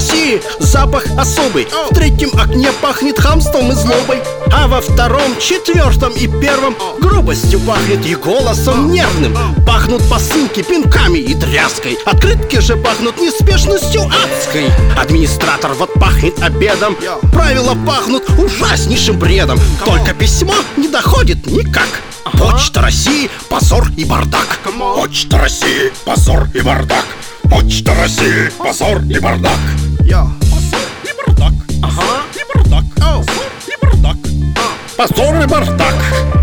России запах особый. В третьем окне пахнет хамством и злобой, а во втором, четвертом и первом грубостью пахнет и голосом нервным. Пахнут посылки пинками и тряской, открытки же пахнут неспешностью адской. Администратор вот пахнет обедом, правила пахнут ужаснейшим бредом. Только письмо не доходит никак. Почта России — позор и бардак. Почта России — позор и бардак. Почта России — позор и бардак. Позор и бардак. Позор и бардак. Позор и бардак. Позор и бардак.